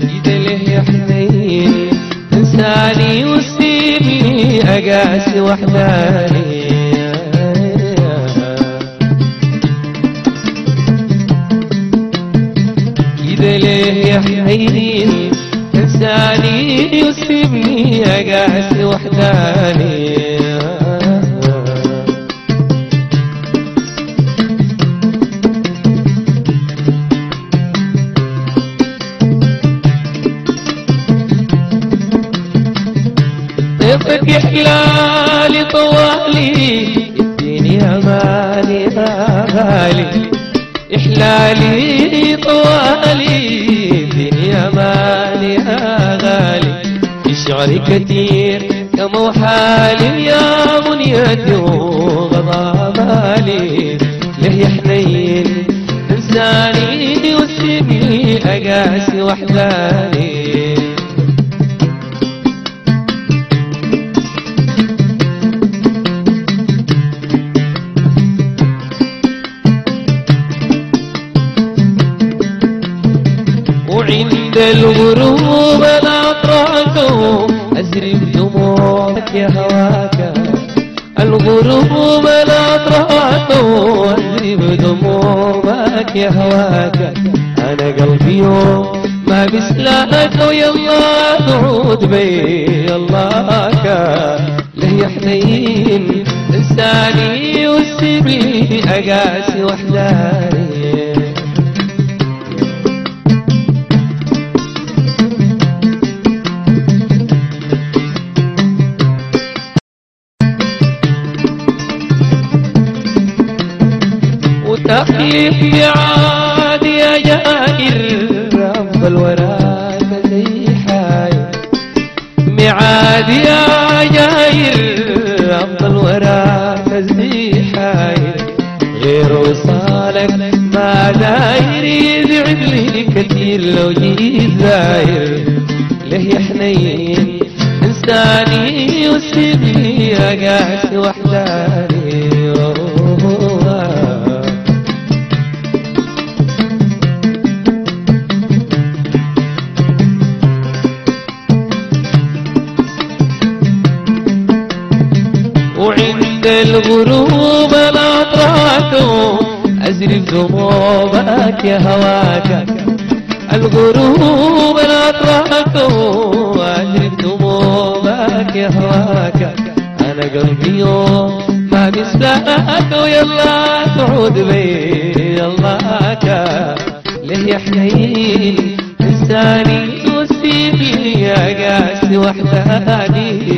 كده ليه يا حنين تنساني وتسيبني أقاسي وحداني. كده ليه يا حنين تنساني وتسيبني أقاسي وحداني. طيفك إحلالي طوالي اديني أماني يا غالي. إحلالي طوالي اديني أماني يا غالي. في شعري كتير كما حالي يا منيتي وغضا بالي. ليه يا حنين تنساني وتسيبني أقاسي وحداني. وعند الغروب الأطراق أزري بدموعك يا هواك. الغروب الأطراق أزري بدموعك يا هواك. أنا قلبي يوم ما بسلاك ويلا تعود بي يلاك. ليه يا حنين تنساني وتسيبني أقاسي وحداني. تخليف يا عادي يا جائر أفضل وراك زي حاير. ميعاد يا جاير أفضل وراك زي حاير. غير وصالك ما داير يزعل لي كتير لو جيت زاير. ليه يا حنين انساني وسيبني أقاسي وحداني. وعند الغروب الأطراق أزري بدموعك يا هواك. الغروب الأطراق أزري بدموعك يا هواك. أنا قلبي يوم ما بيسلاك ويلا تعود بي يلاك. ليه يا حنين تنساني وتسيبني أقاسي وحداني.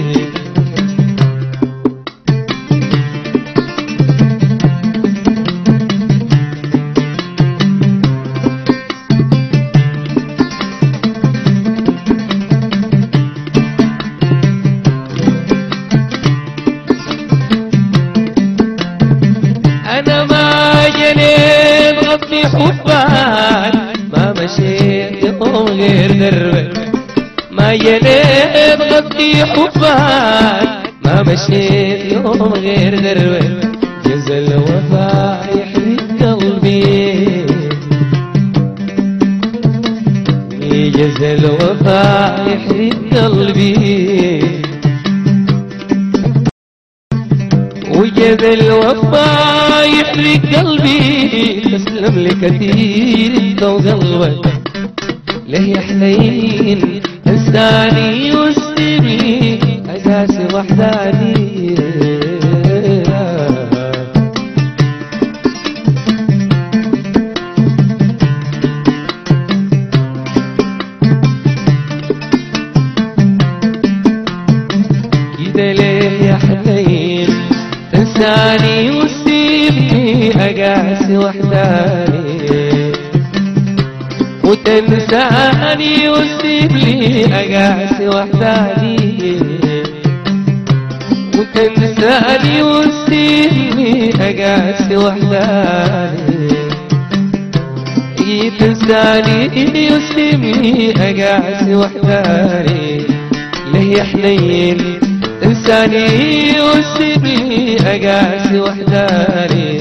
أنا ما جنيت غطي حبك ما مشيت يوم غير دربك. ما جنيت غطي حبك ما مشيت يوم غير دربك. جزا الوفا يحرق قلبي. جزا الوفا يحرق قلبي. وجد الوفا يحرق قلبي. تسلم لي كثير انت وقلبك. ليه يا حنين تنساني وتسيبني أقاسي وحداني. كده ليه يا حنين تنساني وتسيبني أقاسي وحداني. وتنساني وتسيبني أقاسي وحداني. وتنساني وتسيبني أقاسي وحداني. تنساني وتسيبني أقاسي وحداني. ليه يا حنين تنساني وتسيبني أقاسي وحداني.